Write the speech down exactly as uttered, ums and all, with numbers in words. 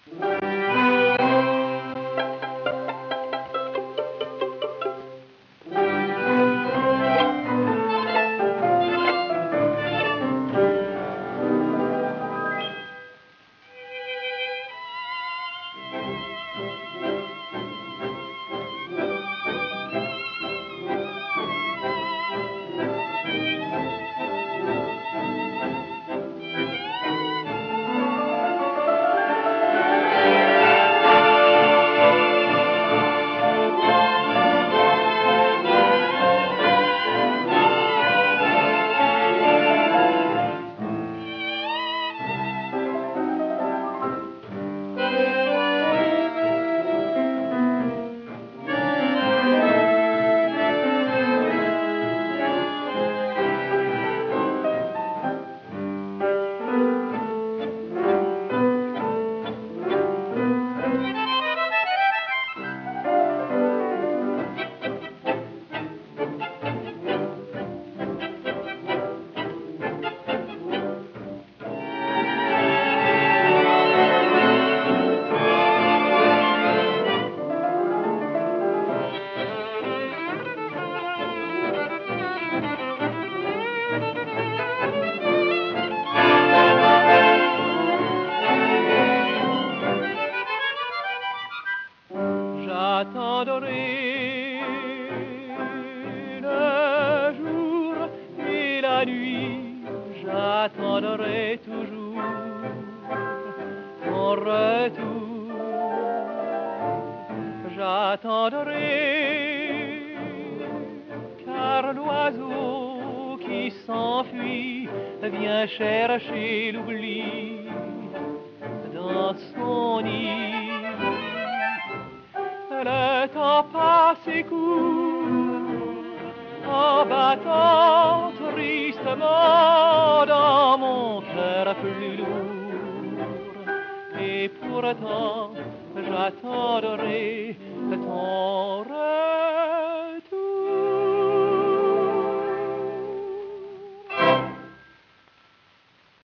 J'attendrai le jour et la nuit, j'attendrai toujours ton retour. J'attendrai, car l'oiseau qui s'enfuit vient chercher l'oubli dans son nid. Le temps passe et court en battant tristement dans mon cœur plus lourd. Et pourtant j'attendrai ton retour.